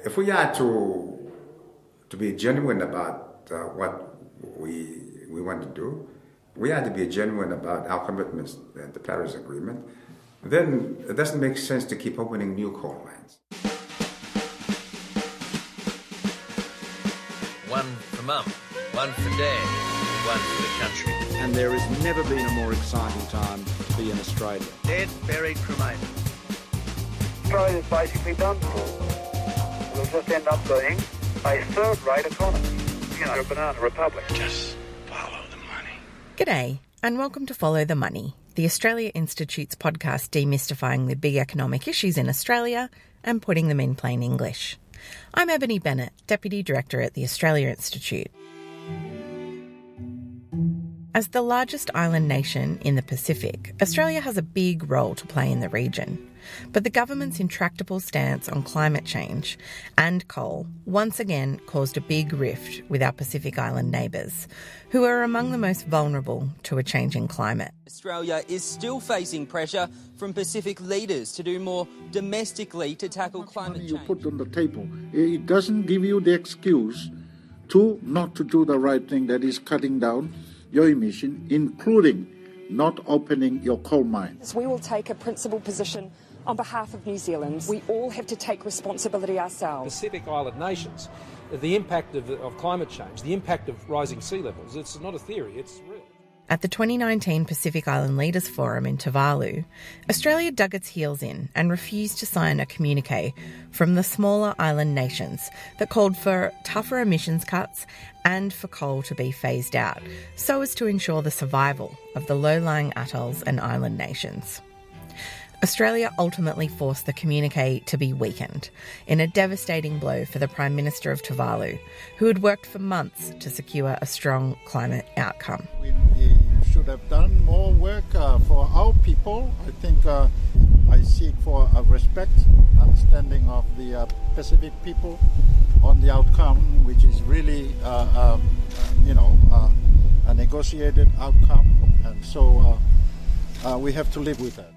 if we are to be genuine about what we want to do, we are to be genuine about our commitments at the Paris Agreement, then it doesn't make sense to keep opening new coal mines. One for Mum, one for Dad, one for the country. And there has never been a more exciting time to be in Australia. Dead, buried, cremated. Australia's basically done for. We'll just end up being a third-rate economy. You know, a banana republic. Just follow the money. G'day, and welcome to Follow the Money, the Australia Institute's podcast demystifying the big economic issues in Australia and putting them in plain English. I'm Ebony Bennett, Deputy Director at the Australia Institute. As the largest island nation in the Pacific, Australia has a big role to play in the region. But the government's intractable stance on climate change and coal once again caused a big rift with our Pacific Island neighbours, who are among the most vulnerable to a changing climate. Australia is still facing pressure from Pacific leaders to do more domestically to tackle climate change. You put on the table, it doesn't give you the excuse to not to do the right thing, that is cutting down your emission, including not opening your coal mines. We will take a principled position on behalf of New Zealand. We all have to take responsibility ourselves. Pacific Island nations, the impact of climate change, the impact of rising sea levels, it's not a theory, it's real. At the 2019 Pacific Island Leaders Forum in Tuvalu, Australia dug its heels in and refused to sign a communique from the smaller island nations that called for tougher emissions cuts and for coal to be phased out, so as to ensure the survival of the low-lying atolls and island nations. Australia ultimately forced the communique to be weakened, in a devastating blow for the Prime Minister of Tuvalu, who had worked for months to secure a strong climate outcome. We should have done more work for our people. I think I seek for a respect, understanding of the Pacific people on the outcome, which is really, a negotiated outcome, and so we have to live with that.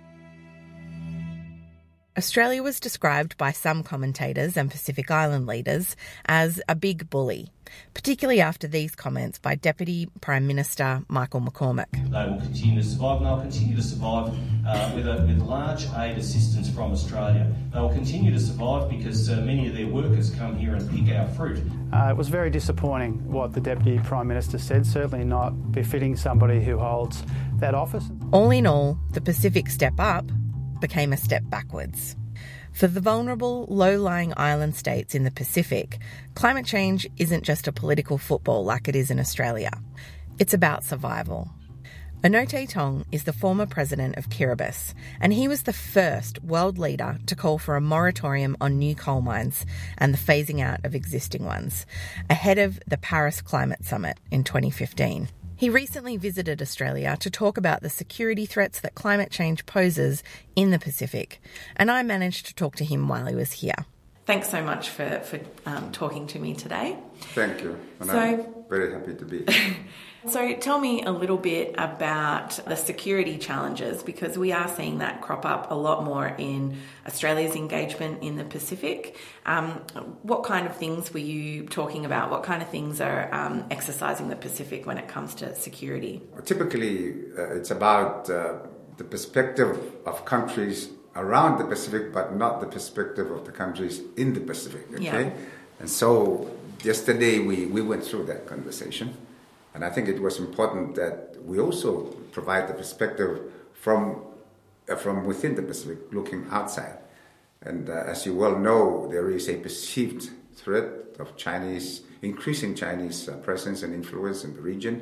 Australia was described by some commentators and Pacific Island leaders as a big bully, particularly after these comments by Deputy Prime Minister Michael McCormack. They will continue to survive, and they'll continue to survive with large aid assistance from Australia. They will continue to survive because many of their workers come here and pick our fruit. It was very disappointing what the Deputy Prime Minister said, certainly not befitting somebody who holds that office. All in all, the Pacific Step Up became a step backwards. For the vulnerable, low-lying island states in the Pacific, climate change isn't just a political football like it is in Australia. It's about survival. Anote Tong is the former president of Kiribati, and he was the first world leader to call for a moratorium on new coal mines and the phasing out of existing ones, ahead of the Paris Climate Summit in 2015. He recently visited Australia to talk about the security threats that climate change poses in the Pacific, and I managed to talk to him while he was here. Thanks so much for talking to me today. Thank you, and I'm very happy to be here. So tell me a little bit about the security challenges, because we are seeing that crop up a lot more in Australia's engagement in the Pacific. What kind of things were you talking about? What kind of things are exercising the Pacific when it comes to security? Typically, it's about the perspective of countries around the Pacific, but not the perspective of the countries in the Pacific, okay? Yeah. And so yesterday we went through that conversation. And I think it was important that we also provide the perspective from within the Pacific, looking outside. And as you well know, there is a perceived threat of increasing Chinese presence and influence in the region,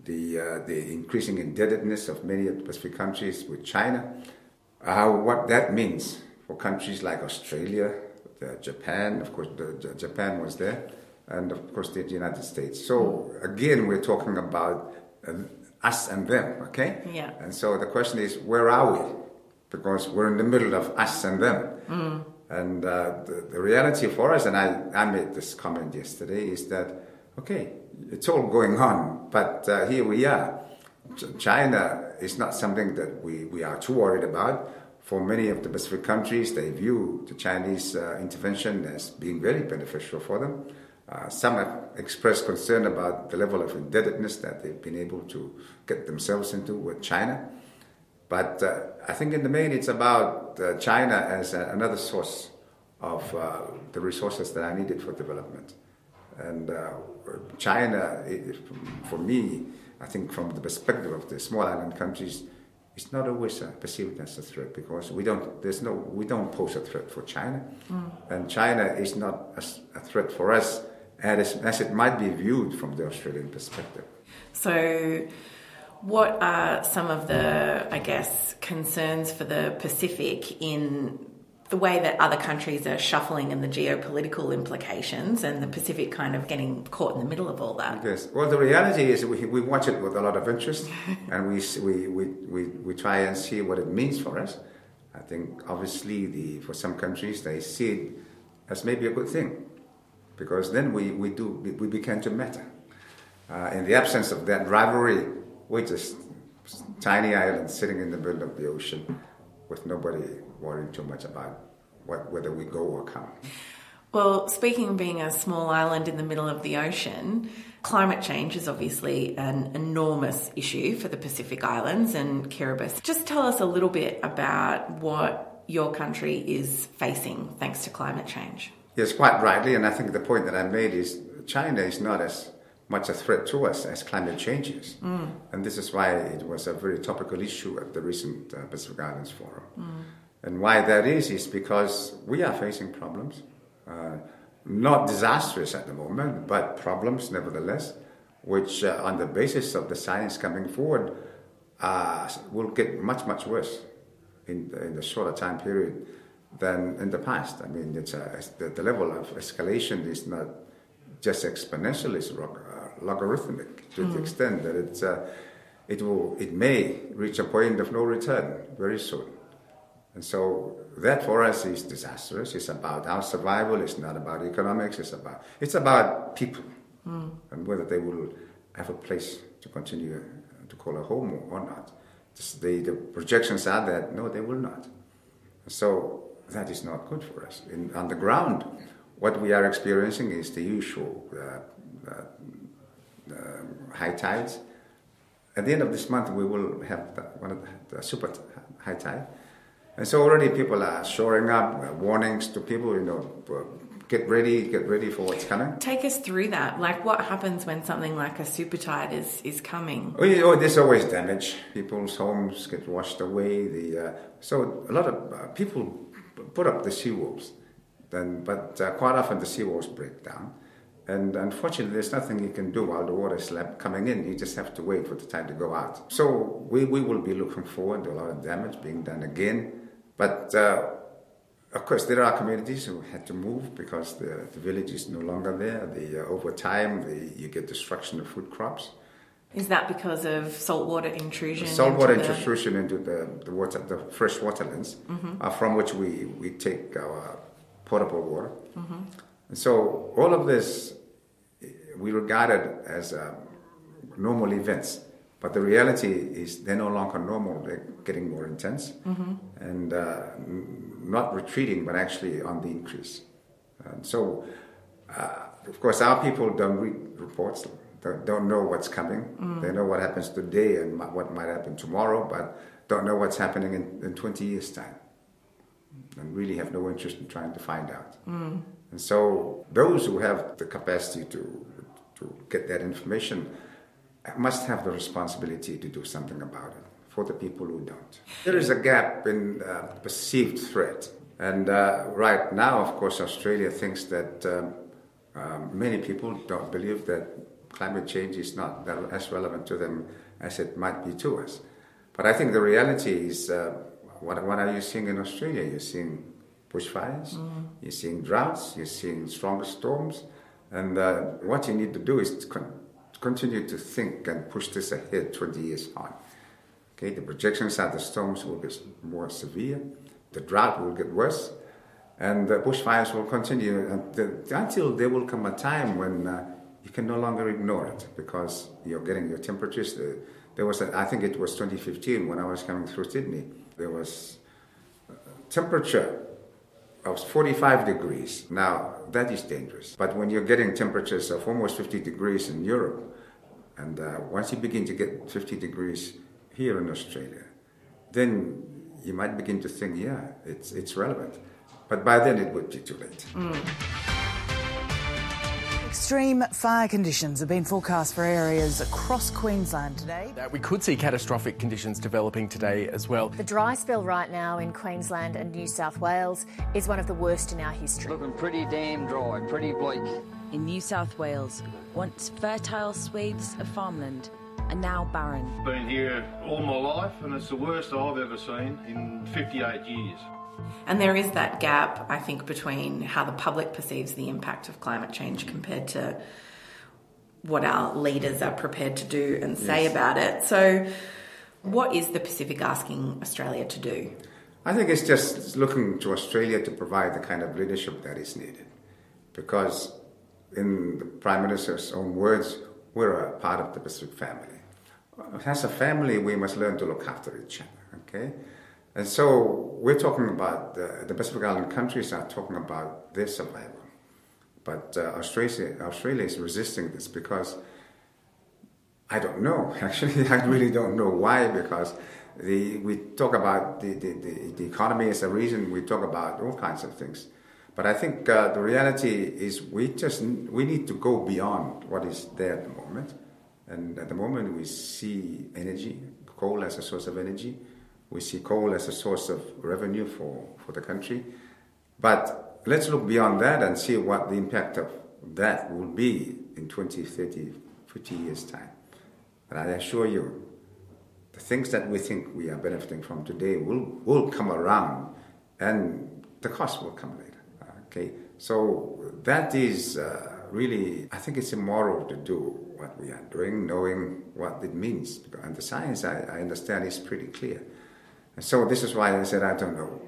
the increasing indebtedness of many of the Pacific countries with China, what that means for countries like Australia, Japan. Of course, Japan was there. And of course the United States. So again, we're talking about us and them, okay? Yeah. And so the question is, where are we? Because we're in the middle of us and them. Mm. And the reality for us, and I made this comment yesterday, is that, okay, it's all going on, but here we are. China is not something that we are too worried about. For many of the Pacific countries, they view the Chinese intervention as being very beneficial for them. Some have expressed concern about the level of indebtedness that they've been able to get themselves into with China. But I think in the main it's about China as another source of the resources that are needed for development. And China, for me, I think from the perspective of the small island countries, it's not always perceived as a threat because we don't pose a threat for China. And China is not a threat for us as it might be viewed from the Australian perspective. So what are some of the, I guess, concerns for the Pacific in the way that other countries are shuffling and the geopolitical implications, and the Pacific kind of getting caught in the middle of all that? Yes. Well, the reality is we watch it with a lot of interest, and we try and see what it means for us. I think obviously for some countries they see it as maybe a good thing, because then we begin to matter. In the absence of that rivalry, we're just tiny islands sitting in the middle of the ocean with nobody worrying too much about whether we go or come. Well, speaking of being a small island in the middle of the ocean, climate change is obviously an enormous issue for the Pacific Islands and Kiribati. Just tell us a little bit about what your country is facing thanks to climate change. Yes, quite rightly, and I think the point that I made is China is not as much a threat to us as climate change is. And this is why it was a very topical issue at the recent Pacific Islands Forum. And why that is because we are facing problems. Not disastrous at the moment, but problems nevertheless, which on the basis of the science coming forward will get much, much worse in the shorter time period than in the past. I mean, the level of escalation is not just exponential, it's logarithmic to the extent that it may reach a point of no return very soon. And so that for us is disastrous. It's about our survival. It's not about economics. It's about people and whether they will have a place to continue to call a home or not. The projections are that no, they will not. So that is not good for us. On the ground, what we are experiencing is the usual high tides. At the end of this month, we will have one of the super high tide. And so already people are shoring up warnings to people, get ready for what's coming. Take us through that. Like, what happens when something like a super tide is coming? There's always damage. People's homes get washed away. So a lot of people put up the seawalls, but quite often the seawalls break down. And unfortunately, there's nothing you can do while the water is coming in. You just have to wait for the tide to go out. So we will be looking forward to a lot of damage being done again. But of course, there are communities who had to move because the village is no longer there. Over time, you get destruction of food crops. Is that because of saltwater intrusion? Saltwater intrusion into the water, the fresh waterlands, from which we take our potable water. And so all of this we regard it as normal events. But the reality is they're no longer normal. They're getting more intense and not retreating, but actually on the increase. And so, of course, our people don't read reports, don't know what's coming. They know what happens today and what might happen tomorrow, but don't know what's happening in 20 years' time and really have no interest in trying to find out. And so those who have the capacity to get that information must have the responsibility to do something about it for the people who don't. There is a gap in perceived threat. And right now, of course, Australia thinks that many people don't believe that climate change is not as relevant to them as it might be to us. But I think the reality is, what are you seeing in Australia? You're seeing bushfires, you're seeing droughts, you're seeing stronger storms. And what you need to do is to continue to think and push this ahead 20 years on. Okay, the projections are the storms will get more severe, the drought will get worse, and the bushfires will continue until there will come a time when you can no longer ignore it because you're getting your temperatures. There was, I think it was 2015 when I was coming through Sydney, there was temperature of 45 degrees, now that is dangerous. But when you're getting temperatures of almost 50 degrees in Europe, and once you begin to get 50 degrees here in Australia, then you might begin to think, yeah, it's relevant. But by then it would be too late. Extreme fire conditions have been forecast for areas across Queensland today. We could see catastrophic conditions developing today as well. The dry spell right now in Queensland and New South Wales is one of the worst in our history. Looking pretty damn dry, pretty bleak. In New South Wales, once fertile swathes of farmland are now barren. Been here all my life and it's the worst I've ever seen in 58 years. And there is that gap, I think, between how the public perceives the impact of climate change compared to what our leaders are prepared to do and say about it. So what is the Pacific asking Australia to do? I think it's just looking to Australia to provide the kind of leadership that is needed. Because in the Prime Minister's own words, we're a part of the Pacific family. As a family, we must learn to look after each other, okay? And so we're talking about, the Pacific Island countries are talking about their survival. But Australia is resisting this because, I don't know, actually, I really don't know why, because we talk about the economy as a reason, we talk about all kinds of things. But I think the reality is we need to go beyond what is there at the moment. And at the moment we see energy, coal as a source of energy. We see coal as a source of revenue for the country. But let's look beyond that and see what the impact of that will be in 20, 30, 50 years' time. And I assure you, the things that we think we are benefiting from today will come around and the cost will come later. Okay? So that is really, I think it's immoral to do what we are doing, knowing what it means. And the science, I understand, is pretty clear. And so this is why I said I don't know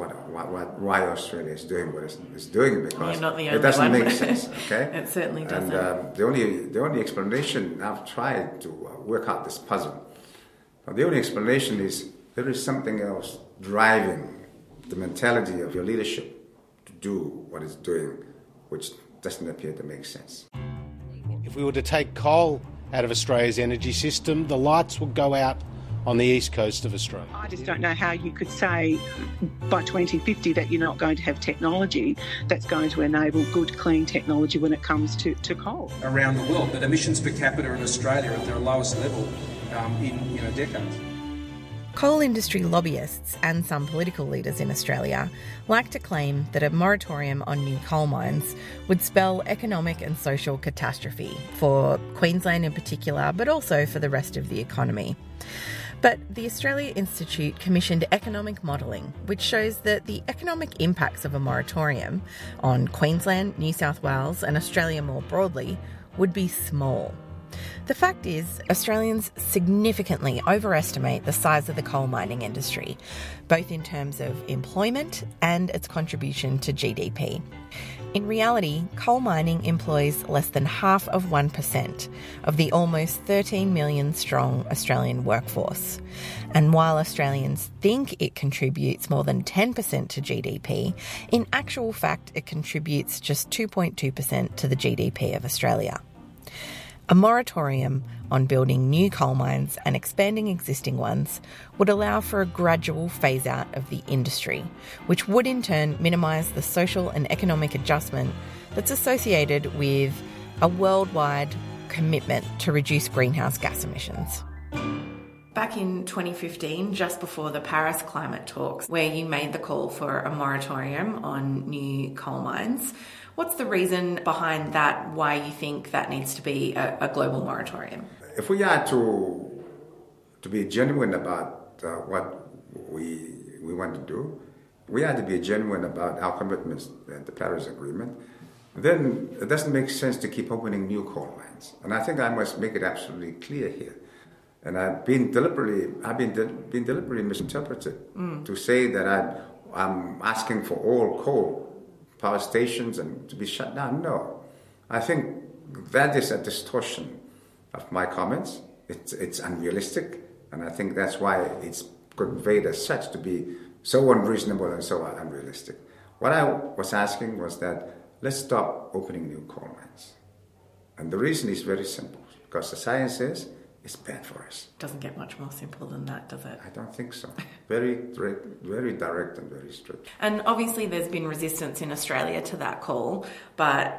why Australia is doing what it's doing, because it doesn't make sense. Okay, it certainly doesn't. And the only explanation, I've tried to work out this puzzle. But the only explanation is there is something else driving the mentality of your leadership to do what it's doing, which doesn't appear to make sense. If we were to take coal out of Australia's energy system, the lights would go out on the east coast of Australia. I just don't know how you could say by 2050 that you're not going to have technology that's going to enable good, clean technology when it comes to coal. Around the world, but emissions per capita in Australia are at their lowest level in decades. Coal industry lobbyists and some political leaders in Australia like to claim that a moratorium on new coal mines would spell economic and social catastrophe for Queensland in particular, but also for the rest of the economy. But the Australia Institute commissioned economic modelling, which shows that the economic impacts of a moratorium on Queensland, New South Wales and Australia more broadly would be small. The fact is, Australians significantly overestimate the size of the coal mining industry, both in terms of employment and its contribution to GDP. In reality, coal mining employs less than 0.5% of the almost 13 million strong Australian workforce. And while Australians think it contributes more than 10% to GDP, in actual fact it contributes just 2.2% to the GDP of Australia. A moratorium on building new coal mines and expanding existing ones would allow for a gradual phase-out of the industry, which would in turn minimise the social and economic adjustment that's associated with a worldwide commitment to reduce greenhouse gas emissions. Back in 2015, just before the Paris climate talks, where you made the call for a moratorium on new coal mines, what's the reason behind that, why you think that needs to be a global moratorium? If we are to be genuine about what we want to do, we are to be genuine about our commitments at the Paris Agreement, then it doesn't make sense to keep opening new coal mines. And I think I must make it absolutely clear here. And I've been deliberately misinterpreted to say that I'm asking for all coal power stations and to be shut down. No, I think that is a distortion of my comments. It's unrealistic, and I think that's why it's conveyed as such to be so unreasonable and so unrealistic. What I was asking was that let's stop opening new coal mines. And the reason is very simple, because the science says it's bad for us. Doesn't get much more simple than that, does it? I don't think so. Very direct and very strict. And obviously there's been resistance in Australia to that call, but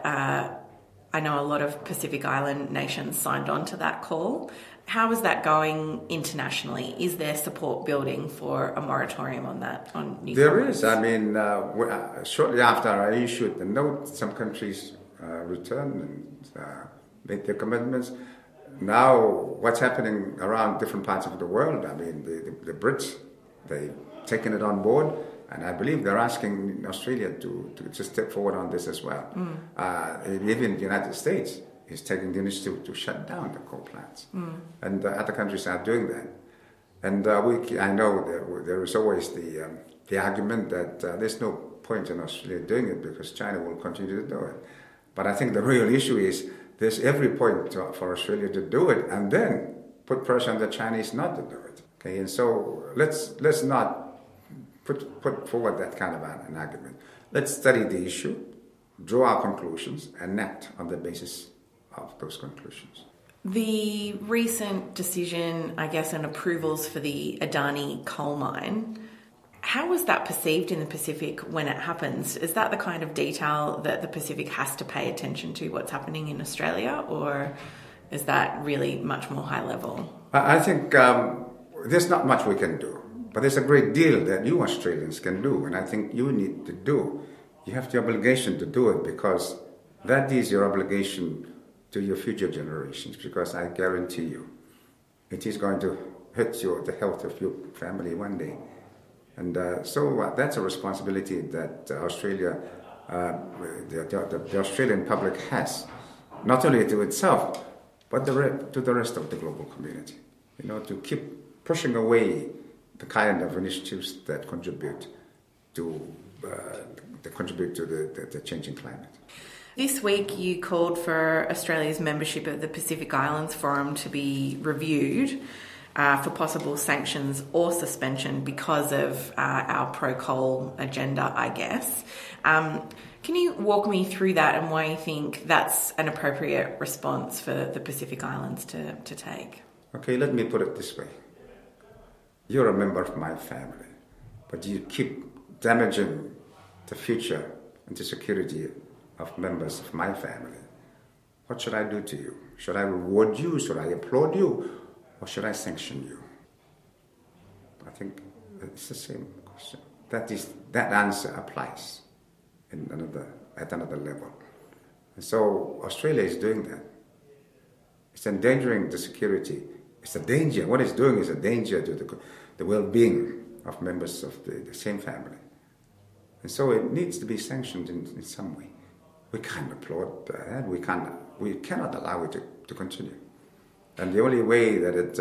I know a lot of Pacific Island nations signed on to that call. How is that going internationally? Is there support building for a moratorium on that, on new There comments? is. I mean, shortly after I issued the note, some countries returned and made their commitments. Now, what's happening around different parts of the world, I mean, the Brits, they've taken it on board, and I believe they're asking Australia to step forward on this as well. Even the United States is taking the initiative to shut down the coal plants. And other countries are doing that. And I know there is always the argument that there's no point in Australia doing it because China will continue to do it. But I think the real issue is there's every point for Australia to do it and then put pressure on the Chinese not to do it. Okay, and so let's not put forward that kind of an argument. Let's study the issue, draw our conclusions, and act on the basis of those conclusions. The recent decision, I guess, and approvals for the Adani coal mine, how was that perceived in the Pacific when it happens? Is that the kind of detail that the Pacific has to pay attention to what's happening in Australia, or is that really much more high level? I think there's not much we can do, but there's a great deal that you Australians can do, and I think you need to do. You have the obligation to do it because that is your obligation to your future generations, because I guarantee you it is going to hurt the health of your family one day. And so that's a responsibility that Australia, the Australian public has, not only to itself, but to the rest of the global community, to keep pushing away the kind of initiatives that contribute to the changing climate. This week you called for Australia's membership of the Pacific Islands Forum to be reviewed for possible sanctions or suspension because of our pro-coal agenda, I guess. Can you walk me through that and why you think that's an appropriate response for the Pacific Islands to take? Okay, let me put it this way. You're a member of my family, but you keep damaging the future and the security of members of my family. What should I do to you? Should I reward you? Should I applaud you? Or should I sanction you? I think it's the same question. That answer applies at another level. And so Australia is doing that. It's endangering the security. It's a danger. What it's doing is a danger to the well-being of members of the same family. And so it needs to be sanctioned in some way. We can't applaud that. We cannot allow it to continue. And the only way that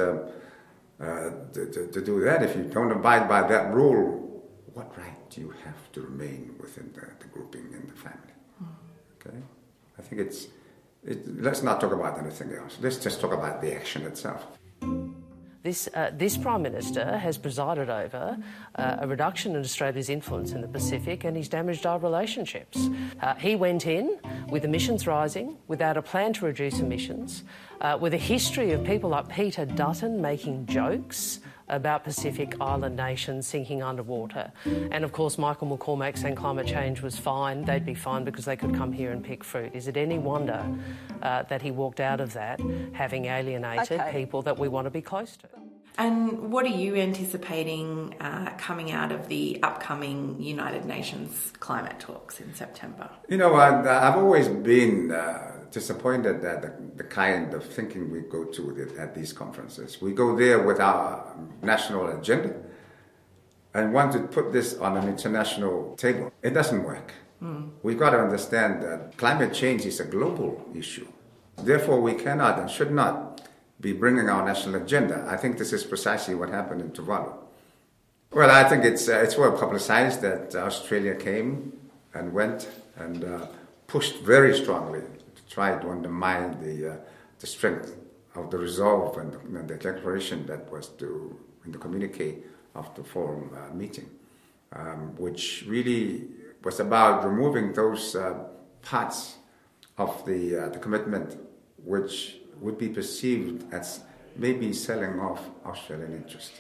to do that, if you don't abide by that rule, what right do you have to remain within the grouping in the family? Okay, I think let's not talk about anything else. Let's just talk about the action itself. This Prime Minister has presided over a reduction in Australia's influence in the Pacific, and he's damaged our relationships. He went in with emissions rising, without a plan to reduce emissions, with a history of people like Peter Dutton making jokes about Pacific Island nations sinking underwater. And of course, Michael McCormack saying climate change was fine. They'd be fine because they could come here and pick fruit. Is it any wonder that he walked out of that having alienated people that we want to be close to? And what are you anticipating coming out of the upcoming United Nations climate talks in September? I've always been disappointed at the kind of thinking we go to at these conferences. We go there with our national agenda and want to put this on an international table. It doesn't work. We've got to understand that climate change is a global issue. Therefore, we cannot and should not be bringing our national agenda. I think this is precisely what happened in Tuvalu. Well, I think it's well publicized that Australia came and went and pushed very strongly to try to undermine the strength of the resolve and the declaration that was in the communique of the forum meeting. which really was about removing those parts of the commitment which would be perceived as maybe selling off Australian interest.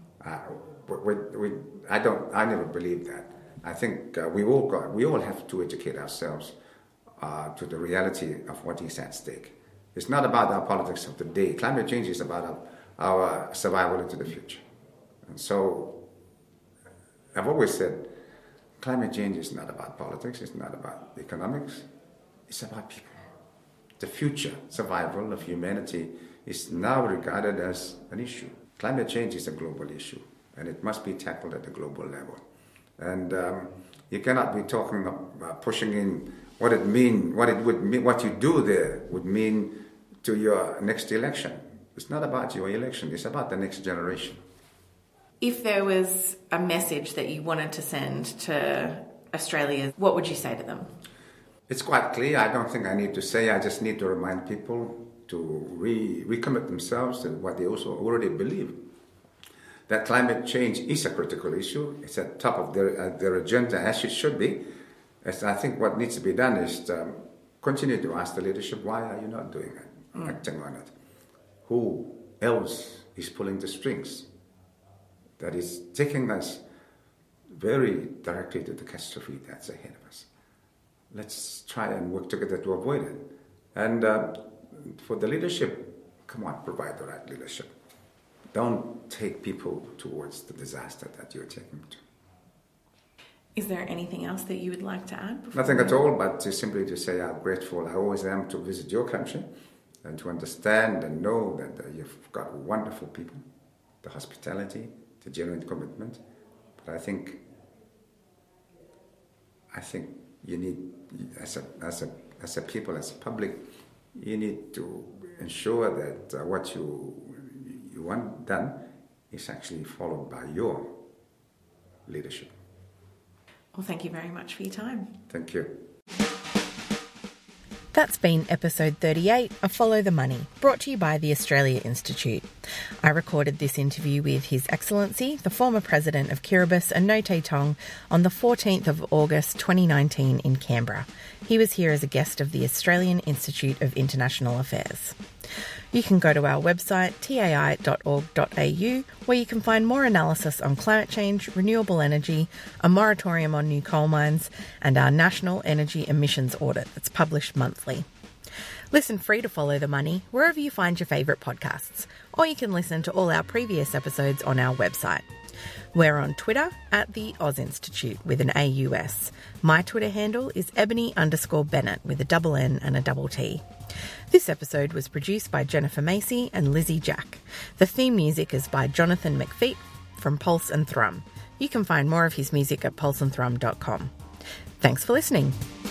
I never believed that. I think we all have to educate ourselves to the reality of what is at stake. It's not about our politics of the day. Climate change is about our survival into the future. And so I've always said climate change is not about politics, it's not about economics, it's about people. The future survival of humanity is now regarded as an issue. Climate change is a global issue, and it must be tackled at the global level. And you cannot be talking about pushing in what it would mean, what you do there would mean to your next election. It's not about your election, it's about the next generation. If there was a message that you wanted to send to Australia, what would you say to them? It's quite clear. I don't think I need to say. I just need to remind people to recommit themselves to what they also already believe. That climate change is a critical issue. It's at top of their agenda, as it should be. As I think what needs to be done is continue to ask the leadership, why are you not doing it, acting on it? Who else is pulling the strings? That is taking us very directly to the catastrophe that's ahead of us. Let's try and work together to avoid it. And for the leadership, come on, provide the right leadership. Don't take people towards the disaster that you're taking to. Is there anything else that you would like to add? Nothing at all, but simply to say how grateful I always am to visit your country and to understand and know that you've got wonderful people, the hospitality, the genuine commitment. But I think you need, as a people, as a public, you need to ensure that what you want done is actually followed by your leadership. Well, thank you very much for your time. Thank you. That's been episode 38 of Follow the Money, brought to you by the Australia Institute. I recorded this interview with His Excellency, the former President of Kiribati and Ngoti Tong, on the 14th of August 2019 in Canberra. He was here as a guest of the Australian Institute of International Affairs. You can go to our website, tai.org.au, where you can find more analysis on climate change, renewable energy, a moratorium on new coal mines, and our national energy emissions audit that's published monthly. Listen free to Follow the Money wherever you find your favourite podcasts, or you can listen to all our previous episodes on our website. We're on Twitter at the Oz Institute with an AUS. My Twitter handle is Ebony_Bennett with a double N and a double T. This episode was produced by Jennifer Macy and Lizzie Jack. The theme music is by Jonathan McFeet from Pulse and Thrum. You can find more of his music at pulseandthrum.com. Thanks for listening.